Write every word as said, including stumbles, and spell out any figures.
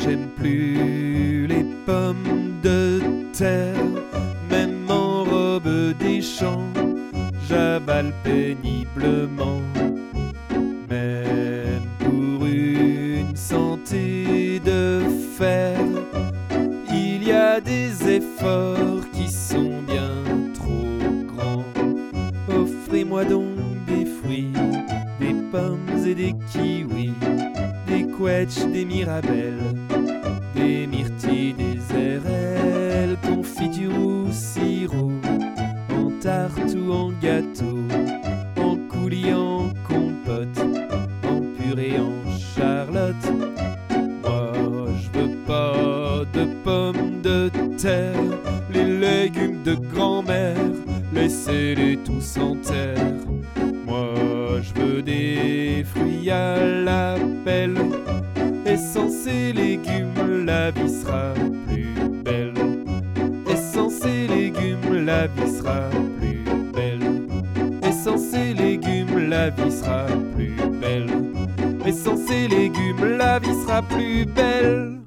j'aime plus les pommes de terre, même en robe des champs, j'avale péniblement. Même pour une santé de fer, il y a des efforts qui sont bien trop grands. Offrez-moi donc des fruits, des pommes et des kiwis, des quetchs, des mirabelles, des myrtilles, des érelles, confiture ou sirop, en tarte ou en gâteau, en coulis, en compote, en purée, en charlotte. Moi je veux pas de pommes de terre, les légumes de grand-mère, laissez-les tous en terre. Moi je veux des fruits à la pelle, essence et légumes, la vie sera plus belle. Essence et légumes, la vie sera plus belle. Essence et légumes, la vie sera plus belle. Essence et légumes, la vie sera plus belle.